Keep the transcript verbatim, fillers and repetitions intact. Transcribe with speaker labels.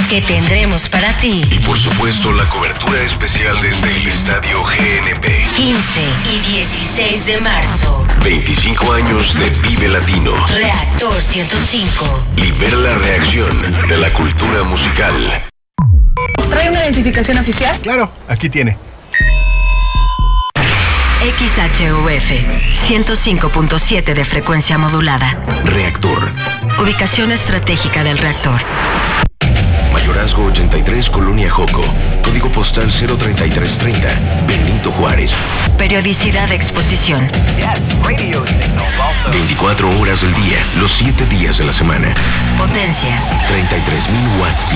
Speaker 1: que tendremos para ti.
Speaker 2: Y por supuesto la cobertura especial desde el Estadio G N P.
Speaker 1: quince y dieciséis de marzo.
Speaker 2: veinticinco años de Vive Latino.
Speaker 1: Reactor ciento cinco.
Speaker 2: Libera la reacción de la cultura musical.
Speaker 3: ¿Trae una identificación oficial?
Speaker 4: Claro, aquí tiene.
Speaker 1: X H U F ciento cinco punto siete de frecuencia modulada.
Speaker 2: Reactor.
Speaker 1: Ubicación estratégica del reactor.
Speaker 2: Mayorazgo ochenta y tres, Colonia Joco. Código postal cero treinta y tres treinta. Benito Juárez.
Speaker 1: Periodicidad de exposición.
Speaker 2: veinticuatro horas del día, los siete días de la semana.
Speaker 1: Potencia.
Speaker 2: treinta y tres mil watts